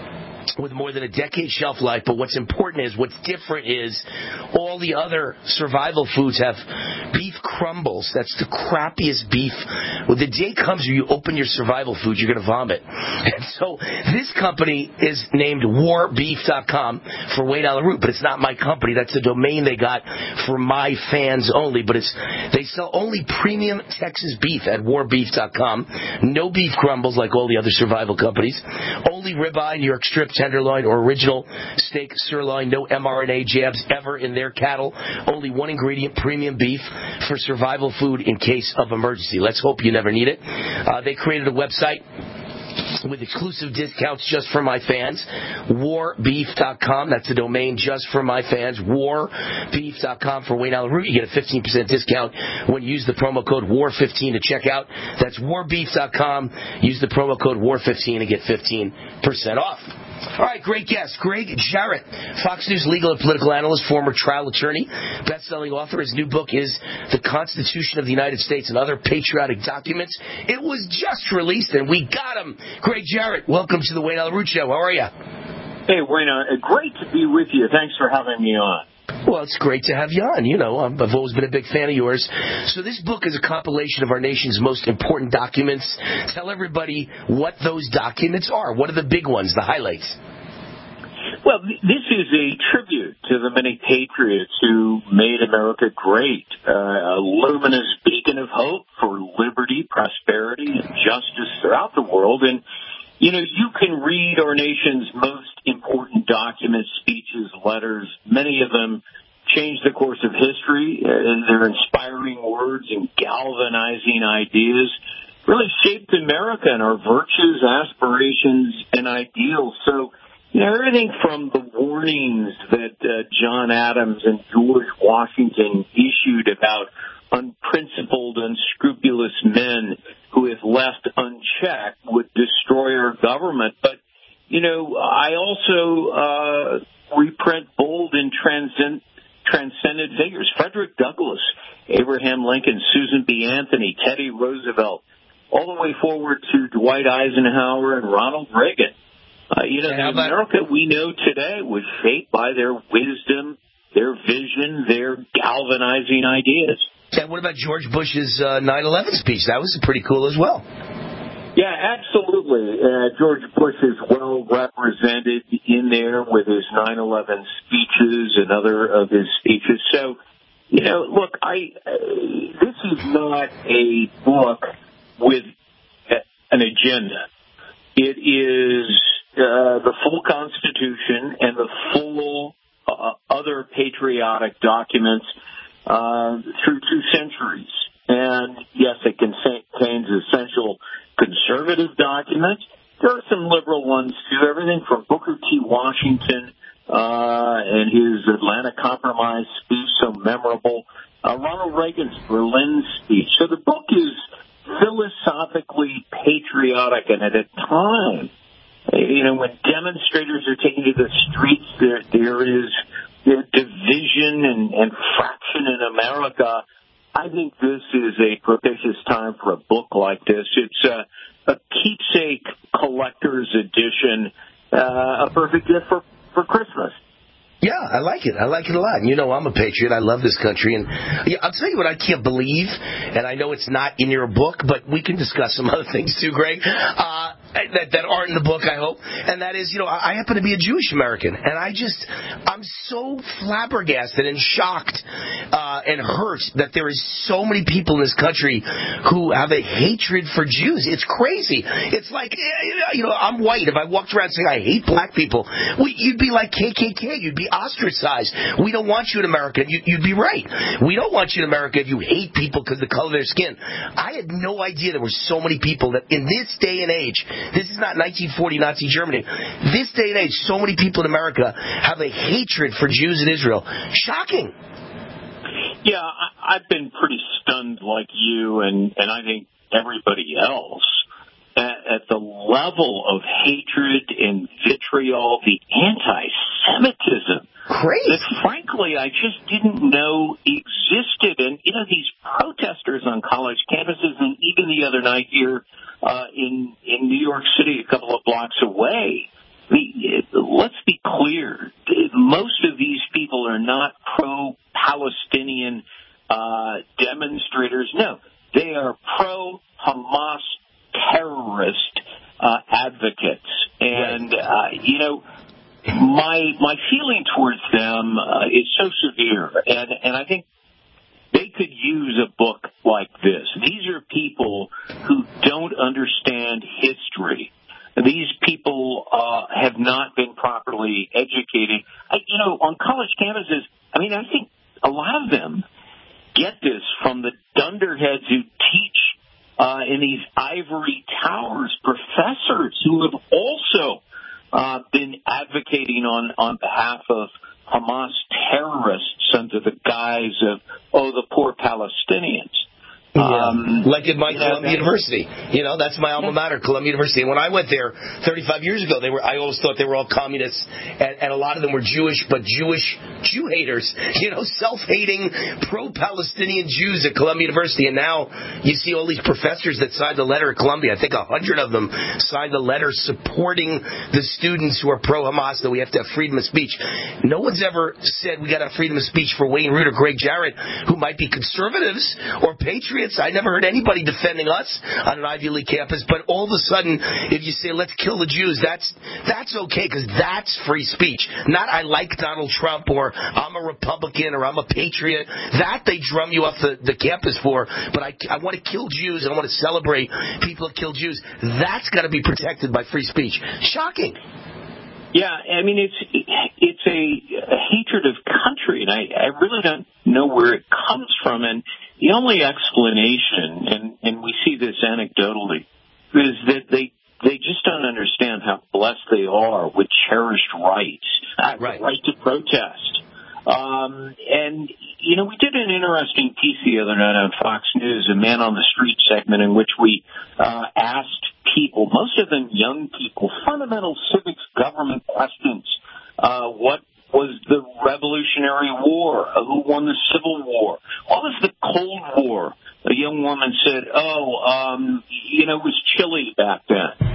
Speaker 4: with more than a decade shelf life. But what's important is, what's different is, all the other survival foods have beef crumbles. That's the crappiest beef. Well, the day comes where you open your survival food, you're going to vomit. And so this company is named war beef dot com for Wayne Allyn Root, but it's not my company. That's a domain they got for my fans only. But it's they sell only premium Texas beef at war beef dot com. No beef crumbles like all the other survival companies. Only ribeye, New York strip, tenderloin, or original steak sirloin. No M R N A jabs ever in their cattle. Only one ingredient, premium beef, for survival food in case of emergency. Let's hope you never need it. Uh, they created a website with exclusive discounts just for my fans. war beef dot com. That's the domain just for my fans. war beef dot com for Wayne Allyn Root. You get a fifteen percent discount when you use the promo code war fifteen to check out. That's war beef dot com. Use the promo code war fifteen and get fifteen percent off. All right, great guest, Gregg Jarrett, Fox News legal and political analyst, former trial attorney, best-selling author. His new book is The Constitution of the United States and Other Patriotic Documents. It was just released, and we got him. Gregg Jarrett, welcome to the Wayne Allyn Root Show. How are you?
Speaker 19: Hey, Wayne, uh, great to be with you. Thanks for having me on.
Speaker 4: Well, it's great to have you on. You know, I've always been a big fan of yours. So this book is a compilation of our nation's most important documents. Tell everybody what those documents are. What are the big ones, the highlights?
Speaker 19: Well, this is a tribute to the many patriots who made America great, uh, a luminous beacon of hope for liberty, prosperity, and justice throughout the world. And, you know, you can read our nation's most important documents, speeches, letters. Many of them changed the course of history. Uh, they're inspiring words and galvanizing ideas. Really shaped America and our virtues, aspirations, and ideals. So, you know, everything from the warnings that uh, John Adams and George Washington issued about unprincipled, unscrupulous men who, if left unchecked, would destroy our government. But, you know, I also uh, reprint bold and transcend, transcendent figures. Frederick Douglass, Abraham Lincoln, Susan B. Anthony, Teddy Roosevelt, all the way forward to Dwight Eisenhower and Ronald Reagan. Uh, you know, the America we know today was shaped by their wisdom, their vision, their galvanizing ideas.
Speaker 4: And what about George Bush's uh, nine eleven speech? That was pretty cool as well.
Speaker 19: Yeah, absolutely. Uh, George Bush is well represented in there with his nine eleven speeches and other of his speeches. So, you know, look, I uh, this is not a book with an agenda. It is uh, the full Constitution and the full uh, other patriotic documents uh, through two centuries. And, yes, it contains essential conservative documents. There are some liberal ones, too, everything from Booker T. Washington uh, and his Atlanta Compromise speech, so memorable, uh, Ronald Reagan's Berlin speech. So the book is philosophically patriotic, and at a time, you know, when demonstrators are taken to the streets, there there is there division and, and fraction in America. I think this is a propitious time for a book like this. It's a, a keepsake collector's edition, uh, a perfect gift for, for Christmas.
Speaker 4: Yeah, I like it. I like it a lot. And you know, I'm a patriot. I love this country. And yeah, I'll tell you what I can't believe, and I know it's not in your book, but we can discuss some other things too, Greg. Uh, that, that aren't in the book, I hope, and that is, you know, I happen to be a Jewish American, and I just, I'm so flabbergasted and shocked uh, and hurt that there is so many people in this country who have a hatred for Jews. It's crazy. It's like, you know, I'm white. If I walked around saying I hate black people, well, you'd be like K K K. You'd be ostracized. We don't want you in America. You, you'd be right. We don't want you in America if you hate people because of the color of their skin. I had no idea there were so many people that in this day and age, this is not nineteen forty Nazi Germany. This day and age, so many people in America have a hatred for Jews in Israel. Shocking.
Speaker 19: Yeah, I, I've been pretty stunned like you and, and I think everybody else at, at the level of hatred and vitriol, the anti-Semitism.
Speaker 4: Crazy.
Speaker 19: That frankly I just didn't know existed. And, you know, these protesters on college campuses, and even the other night here uh, in, in New York City, a couple of blocks away, I mean, let's be clear. Most of these people are not pro-Palestinian uh, demonstrators. No, they are pro-Hamas terrorist uh, advocates. And, uh, you know, my my feeling towards them uh, is so severe. And, and I think they could use a book like this. These are people who don't understand history. These people uh, have not been properly educated. I, you know, on college campuses, I mean, I think a lot of them get this from the dunderheads who teach uh, in these ivory towers, professors who have also uh, been advocating on, on behalf of Hamas terrorists under the guise of, oh, the poor Palestinians.
Speaker 4: Yeah.
Speaker 19: Um,
Speaker 4: like at my
Speaker 19: yeah,
Speaker 4: Columbia University. You know, that's my alma mater, Columbia University. And when I went there thirty-five years ago, they were, I always thought they were all communists, and, and a lot of them were Jewish, but Jewish Jew haters, you know, self-hating, pro-Palestinian Jews at Columbia University. And now you see all these professors that signed the letter at Columbia. I think a hundred of them signed the letter supporting the students who are pro-Hamas, that we have to have freedom of speech. No one's ever said we got to have freedom of speech for Wayne Root or Greg Jarrett, who might be conservatives or patriots. I never heard anybody defending us on an Ivy League campus, but all of a sudden, if you say, let's kill the Jews, that's that's okay, because that's free speech. Not I like Donald Trump, or I'm a Republican, or I'm a patriot. That they drum you off the, the campus for, but I, I want to kill Jews, and I want to celebrate people that kill Jews. That's got to be protected by free speech. Shocking.
Speaker 19: Yeah, I mean, it's it's a, a hatred of country, and I, I really don't know where it comes from. And the only explanation, and, and we see this anecdotally, is that they they just don't understand how blessed they are with cherished rights, uh,
Speaker 4: right.
Speaker 19: the right to protest. Um, and, you know, we did an interesting piece the other night on Fox News, a Man on the Street segment, in which we uh, asked people, most of them young people, fundamental civics government questions. Uh, what was the Revolutionary War? Who won the Civil War? What was the Cold War? A young woman said, oh, um, you know, it was chilly back then.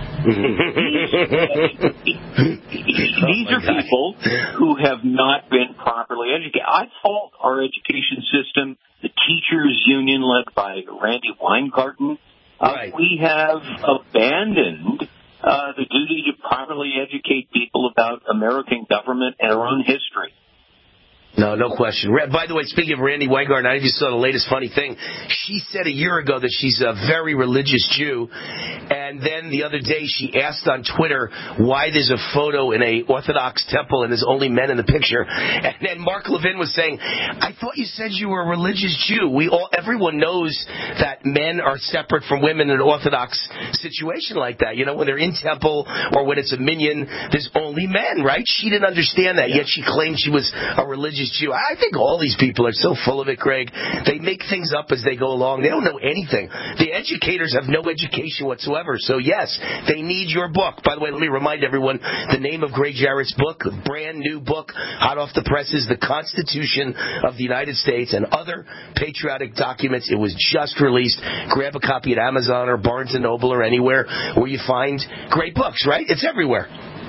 Speaker 19: These are people who have not been properly educated. I fault our education system, the teachers union led by Randy Weingarten. Uh,
Speaker 4: right.
Speaker 19: We have abandoned uh, the duty to properly educate people about American government and our own history.
Speaker 4: No, no question. By the way, speaking of Randy Weingarten, I don't know if you saw the latest funny thing. She said a year ago that she's a very religious Jew, and then the other day she asked on Twitter why there's a photo in a Orthodox temple and there's only men in the picture. And then Mark Levin was saying, I thought you said you were a religious Jew. We all, everyone knows that men are separate from women in an Orthodox situation like that. You know, when they're in temple or when it's a minyan, there's only men, right? She didn't understand that, yet she claimed she was a religious Jew. I think all these people are so full of it, Greg. They make things up as they go along. They don't know anything. The educators have no education whatsoever. So, yes, they need your book. By the way, let me remind everyone the name of Greg Jarrett's book, a brand new book, hot off the presses, The Constitution of the United States and Other Patriotic Documents. It was just released. Grab a copy at Amazon or Barnes and Noble or anywhere where you find great books, right? It's everywhere.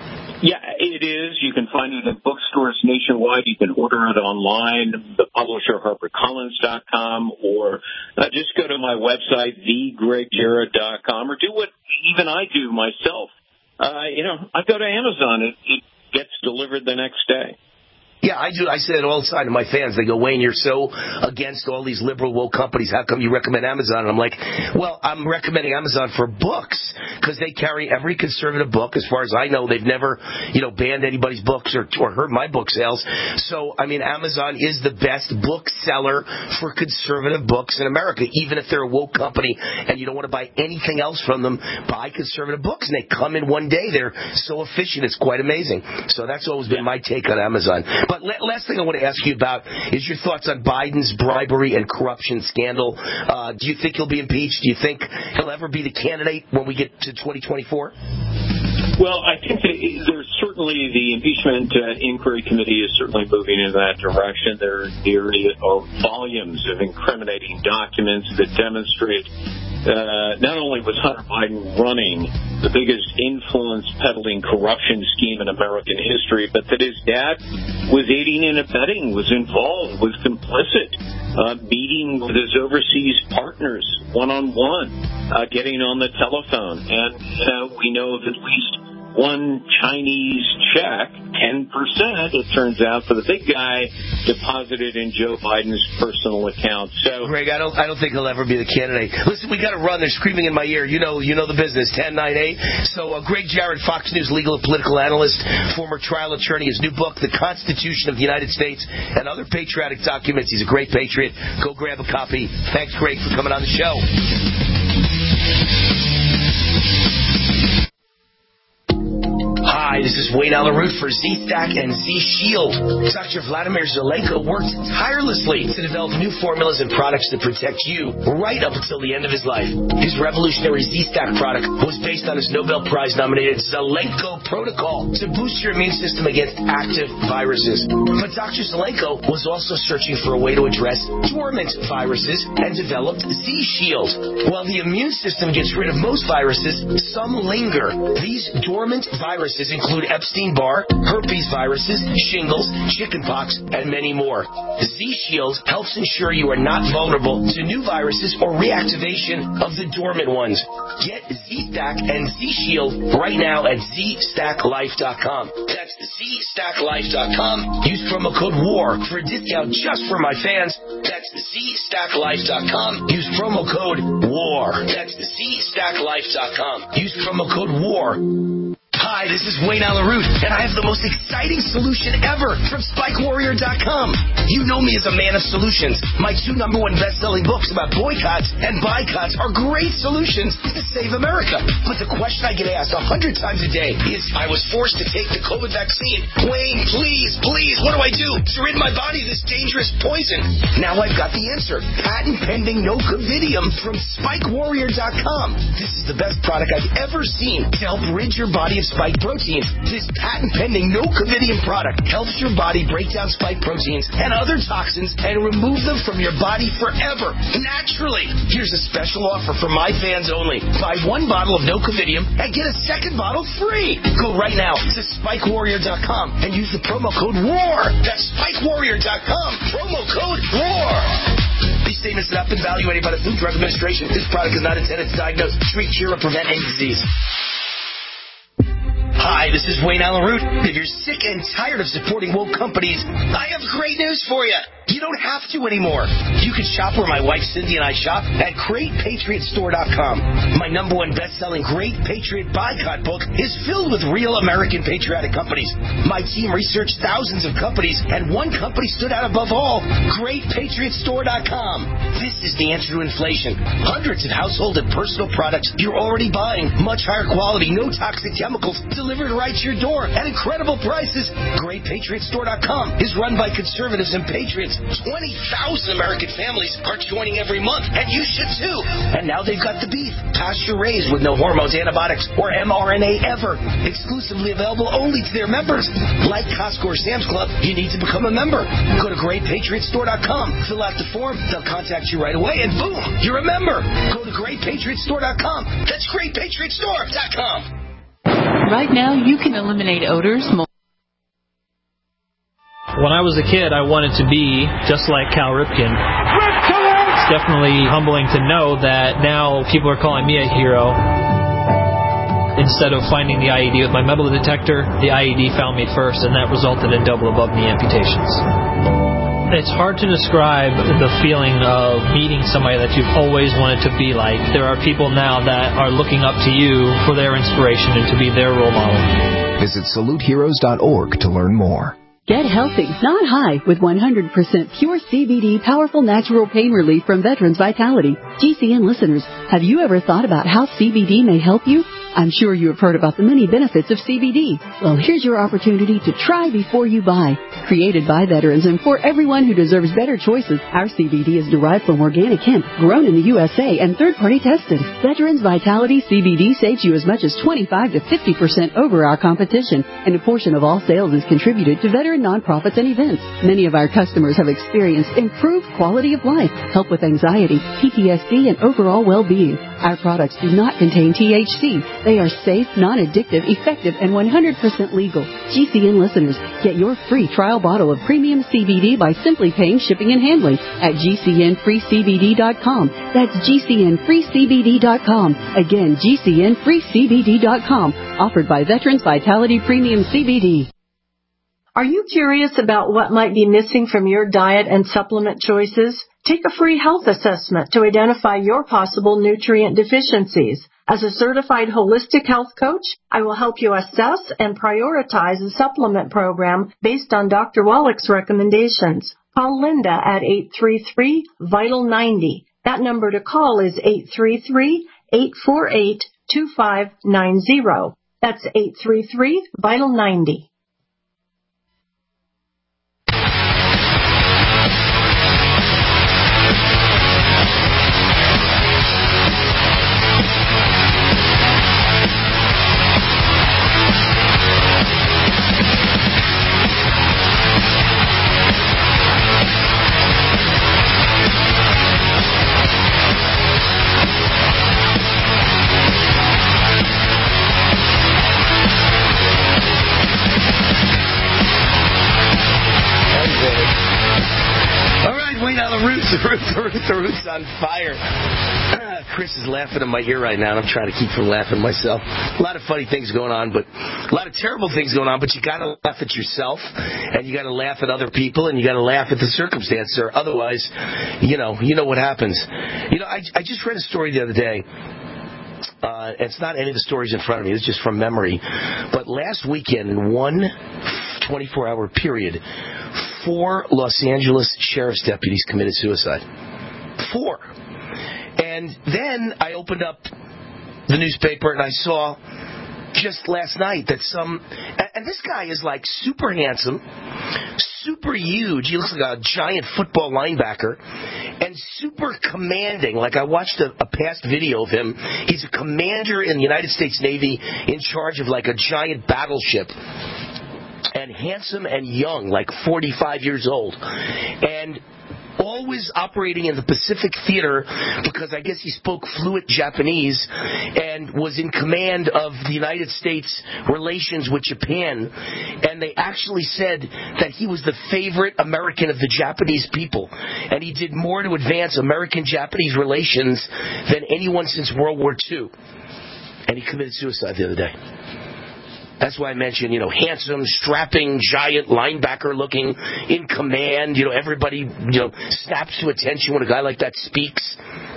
Speaker 19: Yeah, it is. You can find it in bookstores nationwide. You can order it online, the publisher, harper collins dot com, or uh, just go to my website, the greg jarrett dot com, or do what even I do myself. Uh, you know, I go to Amazon. It, it gets delivered the next day.
Speaker 4: Yeah, I do. I say it all the time to my fans. They go, Wayne, you're so against all these liberal woke companies. How come you recommend Amazon? And I'm like, well, I'm recommending Amazon for books because they carry every conservative book. As far as I know, they've never, you know, banned anybody's books or, or hurt my book sales. So, I mean, Amazon is the best book seller for conservative books in America. Even if they're a woke company and you don't want to buy anything else from them, buy conservative books. And they come in one day. They're so efficient. It's quite amazing. So that's always been my take on Amazon. But last thing I want to ask you about is your thoughts on Biden's bribery and corruption scandal. Uh, do you think he'll be impeached? Do you think he'll ever be the candidate when we get to twenty twenty-four?
Speaker 19: Well, I think that there's certainly the impeachment uh, inquiry committee is certainly moving in that direction. There, there are volumes of incriminating documents that demonstrate uh, not only was Hunter Biden running the biggest influence peddling corruption scheme in American history, but that his dad was aiding and abetting, was involved, was complicit, uh, meeting with his overseas partners one-on-one, uh, getting on the telephone. And uh, we know of at least one Chinese check, ten percent, it turns out, for the big guy deposited in Joe Biden's personal account. So,
Speaker 4: Greg, I don't I don't think he'll ever be the candidate. Listen, we got to run. They're screaming in my ear. You know you know the business, ten nine eight. So, uh, Greg Jarrett, Fox News legal and political analyst, former trial attorney, his new book, The Constitution of the United States and Other Patriotic Documents. He's a great patriot. Go grab a copy. Thanks, Greg, for coming on the show. Hi, this is Wayne Alaroot for Z-Stack and Z-Shield. Doctor Vladimir Zelenko worked tirelessly to develop new formulas and products to protect you right up until the end of his life. His revolutionary Z-Stack product was based on his Nobel Prize-nominated Zelenko protocol to boost your immune system against active viruses. But Doctor Zelenko was also searching for a way to address dormant viruses and developed Z-Shield. While the immune system gets rid of most viruses, some linger. These dormant viruses include Epstein-Barr, herpes viruses, shingles, chickenpox, and many more. Z-Shield helps ensure you are not vulnerable to new viruses or reactivation of the dormant ones. Get Z-Stack and Z-Shield right now at Z Stack Life dot com. That's Z Stack Life dot com. Use promo code WAR for a discount just for my fans. That's Z Stack Life dot com. Use promo code WAR. That's Z Stack Life dot com. Use promo code WAR. Hi, this is Wayne Alaroot, and I have the most exciting solution ever from Spike Warrior dot com. You know me as a man of solutions. My two number one best-selling books about boycotts and boycotts are great solutions to save America. But the question I get asked a hundred times a day is, I was forced to take the COVID vaccine. Wayne, please, please, what do I do to rid my body of this dangerous poison? Now I've got the answer. Patent-pending Nocovidium from Spike Warrior dot com. This is the best product I've ever seen to help rid your body of spike proteins. This patent-pending Nocovidium product helps your body break down spike proteins and other toxins and remove them from your body forever, naturally. Here's a special offer for my fans only. Buy one bottle of Nocovidium and get a second bottle free. Go right now to Spike Warrior dot com and use the promo code WAR. That's Spike Warrior dot com. Promo code WAR. These statements have not been evaluated by the Food Drug Administration. This product is not intended to diagnose, treat, cure, or prevent any disease. Hi, this is Wayne Alaroot. If you're sick and tired of supporting woke companies, I have great news for you. You don't have to anymore. You can shop where my wife Cindy and I shop at Great Patriot Store dot com. My number one best-selling Great Patriot Boycott book is filled with real American patriotic companies. My team researched thousands of companies, and one company stood out above all, Great Patriot Store dot com. This is the answer to inflation. Hundreds of household and personal products you're already buying. Much higher quality, no toxic chemicals, delivered right to your door at incredible prices. Great Patriot Store dot com is run by conservatives and patriots. twenty thousand American families are joining every month, and you should too. And now they've got the beef, pasture-raised with no hormones, antibiotics, or M R N A ever. Exclusively available only to their members. Like Costco or Sam's Club, you need to become a member. Go to Great Patriot Store dot com, fill out the form, they'll contact you right away, and boom, you're a member. Go to Great Patriot Store dot com. That's Great Patriot Store dot com.
Speaker 20: right now you can eliminate odors.
Speaker 21: When I was a kid, I wanted to be just like Cal Ripken. It's definitely humbling to know that now people are calling me a hero. Instead of finding the I E D with my metal detector, the I E D found me first, and that resulted in double above knee amputations. It's hard to describe the feeling of meeting somebody that you've always wanted to be like. There are people now that are looking up to you for their inspiration and to be their role model.
Speaker 22: Visit salute heroes dot org to learn more.
Speaker 23: Get healthy, not high, with one hundred percent pure C B D powerful natural pain relief from Veterans Vitality. G C N listeners, have you ever thought about how C B D may help you? I'm sure you have heard about the many benefits of C B D. Well, here's your opportunity to try before you buy. Created by veterans and for everyone who deserves better choices, our C B D is derived from organic hemp, grown in the U S A, and third-party tested. Veterans Vitality C B D saves you as much as twenty-five to fifty percent over our competition, and a portion of all sales is contributed to veteran nonprofits and events. Many of our customers have experienced improved quality of life, help with anxiety, P T S D, and overall well-being. Our products do not contain T H C. They are safe, non-addictive, effective, and one hundred percent legal. G C N listeners, get your free trial bottle of premium C B D by simply paying shipping and handling at G C N free C B D dot com. That's G C N free C B D dot com. Again, G C N free C B D dot com. Offered by Veterans Vitality Premium C B D.
Speaker 24: Are you curious about what might be missing from your diet and supplement choices? Take a free health assessment to identify your possible nutrient deficiencies. As a certified holistic health coach, I will help you assess and prioritize a supplement program based on Doctor Wallach's recommendations. Call Linda at eight three three, vital ninety. That number to call is eight three three, eight four eight, two five nine zero. That's eight three three, vital ninety.
Speaker 4: The roots, the roots, the roots, the roots on fire. Chris is laughing in my ear right now, and I'm trying to keep from laughing myself. A lot of funny things going on, but a lot of terrible things going on, but you got to laugh at yourself, and you got to laugh at other people, and you got to laugh at the circumstance, or otherwise, you know, you know what happens. You know, I, I just read a story the other day. Uh, it's not any of the stories in front of me. It's just from memory. But last weekend, in one twenty-four hour period, four Los Angeles sheriff's deputies committed suicide. Four. And then I opened up the newspaper and I saw just last night that some, and this guy is like super handsome, super huge. He looks like a giant football linebacker, and super commanding. Like I watched a, a past video of him. He's a commander in the United States Navy in charge of like a giant battleship. And handsome and young, like forty-five years old. And always operating in the Pacific Theater because I guess he spoke fluent Japanese and was in command of the United States relations with Japan. And they actually said that he was the favorite American of the Japanese people. And he did more to advance American-Japanese relations than anyone since World War Two. And he committed suicide the other day. That's why I mentioned, you know, handsome, strapping, giant linebacker looking, in command. You know, everybody, you know, snaps to attention when a guy like that speaks.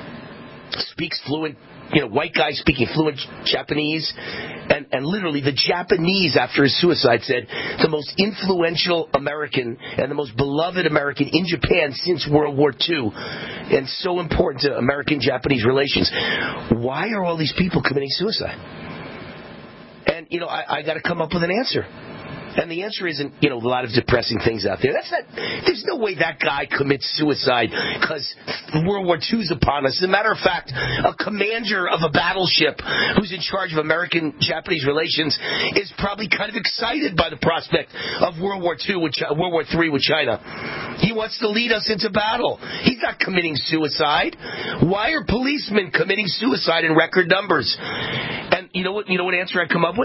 Speaker 4: Speaks fluent, you know, white guy speaking fluent Japanese. And, and literally the Japanese, after his suicide, said the most influential American and the most beloved American in Japan since World War Two. And so important to American-Japanese relations. Why are all these people committing suicide? And, you know, I, I got to come up with an answer. And the answer isn't, you know, a lot of depressing things out there. That's not, there's no way that guy commits suicide because World War Two's upon us. As a matter of fact, a commander of a battleship who's in charge of American-Japanese relations is probably kind of excited by the prospect of World War Two, with China, World War Three with China. He wants to lead us into battle. He's not committing suicide. Why are policemen committing suicide in record numbers? And you know what? You know what answer I come up with?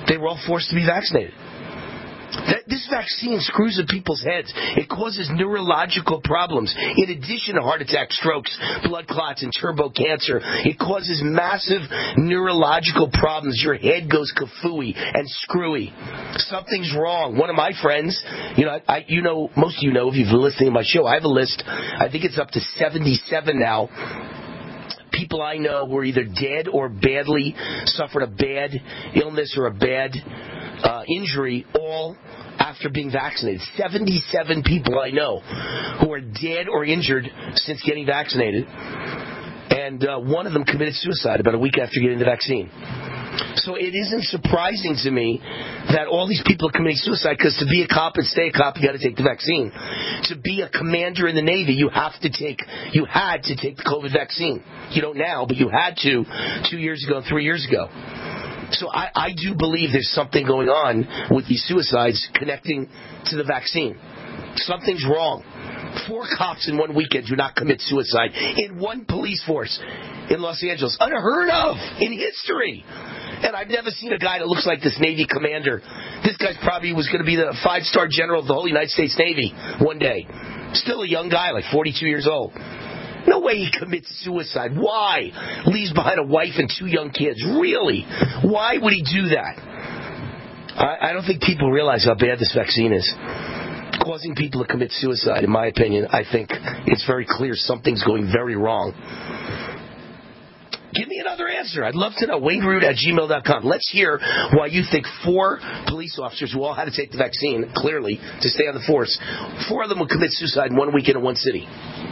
Speaker 4: they were all forced to be vaccinated. That, this vaccine screws with people's heads. It causes neurological problems. In addition to heart attack, strokes, blood clots, and turbo cancer, it causes massive neurological problems. Your head goes kafooey and screwy. Something's wrong. One of my friends, you know, I, you know, most of you know if you've been listening to my show, I have a list. I think it's up to seventy-seven now. People I know who are either dead or badly suffered a bad illness or a bad uh, injury, all after being vaccinated. seventy-seven people I know who are dead or injured since getting vaccinated, and uh, one of them committed suicide about a week after getting the vaccine. So it isn't surprising to me that all these people are committing suicide, because to be a cop and stay a cop, you got to take the vaccine. To be a commander in the Navy, you have to take, you had to take the COVID vaccine. You don't now, but you had to two years ago and three years ago. So I, I do believe there's something going on with these suicides connecting to the vaccine. Something's wrong. Four cops in one weekend do not commit suicide in one police force in Los Angeles. Unheard of in history. And I've never seen a guy that looks like this Navy commander. This guy probably was going to be the five-star general of the whole United States Navy one day. Still a young guy, like forty-two years old. No way he commits suicide. Why? Leaves behind a wife and two young kids. Really? Why would he do that? I, I don't think people realize how bad this vaccine is. Causing people to commit suicide, in my opinion. I think it's very clear something's going very wrong. Give me another answer. I'd love to know. Wayne Root at gmail dot com. Let's hear why you think four police officers who all had to take the vaccine, clearly, to stay on the force, four of them would commit suicide in one weekend in one city.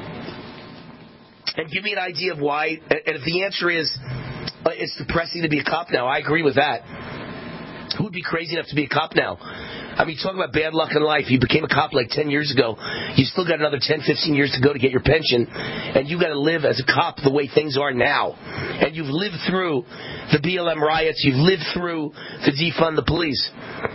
Speaker 4: And give me an idea of why. And if the answer is uh, it's depressing to be a cop now, I agree with that. Who would be crazy enough to be a cop now? I mean, talk about bad luck in life. You became a cop like ten years ago. You still got another ten, fifteen years to go to get your pension. And you got to live as a cop the way things are now. And you've lived through the B L M riots. You've lived through the defund the police.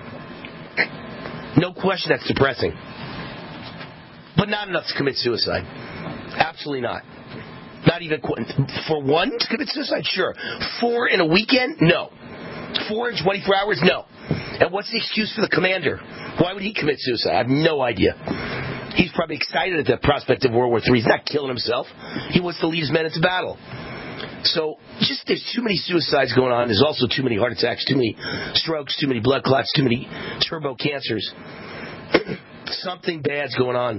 Speaker 4: No question that's depressing. But not enough to commit suicide. Absolutely not. Not even for one to commit suicide? Sure. Four in a weekend? No. Four in twenty-four hours? No. And what's the excuse for the commander? Why would he commit suicide? I have no idea. He's probably excited at the prospect of World War Three. He's not killing himself. He wants to lead his men into battle. So just there's too many suicides going on. There's also too many heart attacks, too many strokes, too many blood clots, too many turbo cancers. Something bad's going on.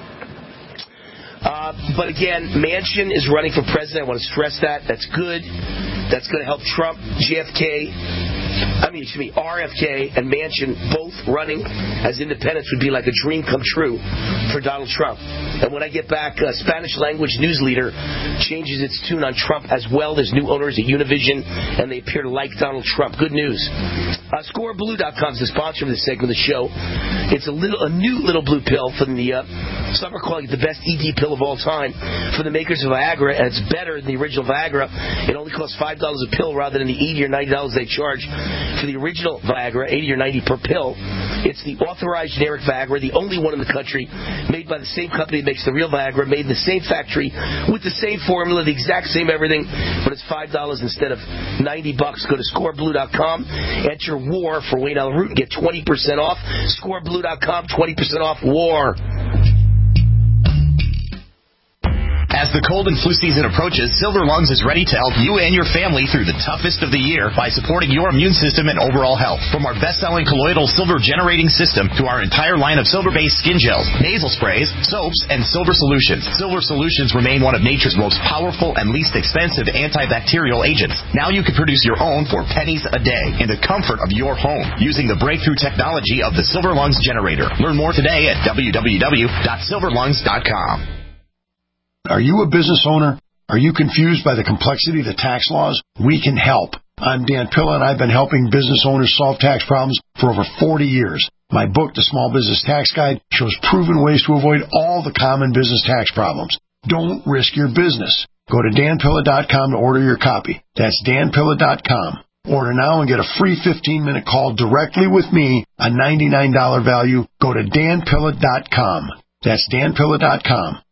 Speaker 4: Uh, but again, Manchin is running for president. I want to stress that. That's good. That's going to help Trump, J F K, I mean, excuse me, R F K and Manchin both running as independents would be like a dream come true for Donald Trump. And when I get back, uh, Spanish language news leader changes its tune on Trump as well. There's new owners at Univision, and they appear to like Donald Trump. Good news. Uh, Score Blue dot com is the sponsor of this segment of the show. It's a little, a new little blue pill from the, uh, some are calling it the best E D pill of all time for the makers of Viagra, and it's better than the original Viagra. It only costs five dollars a pill rather than the eighty or ninety dollars they charge for the original Viagra, eighty or ninety per pill. It's the authorized generic Viagra, the only one in the country, made by the same company that makes the real Viagra, made in the same factory, with the same formula, the exact same everything, but it's five dollars instead of ninety bucks. Go to Score Blue dot com, enter WAR for Wayne Allen Root, and get twenty percent off. Score Blue dot com, twenty percent off WAR.
Speaker 2: As the cold and flu season approaches, Silver Lungs is ready to help you and your family through the toughest of the year by supporting your immune system and overall health. From our best-selling colloidal silver generating system to our entire line of silver-based skin gels, nasal sprays, soaps, and silver solutions. Silver solutions remain one of nature's most powerful and least expensive antibacterial agents. Now you can produce your own for pennies a day in the comfort of your home using the breakthrough technology of the Silver Lungs generator. Learn more today at w w w dot silver lungs dot com.
Speaker 5: Are you a business owner? Are you confused by the complexity of the tax laws? We can help. I'm Dan Pilla, and I've been helping business owners solve tax problems for over forty years. My book, The Small Business Tax Guide, shows proven ways to avoid all the common business tax problems. Don't risk your business. Go to dan pilla dot com to order your copy. That's dan pilla dot com. Order now and get a free fifteen minute call directly with me, a ninety-nine dollars value. Go to dan pilla dot com. That's dan pilla dot com.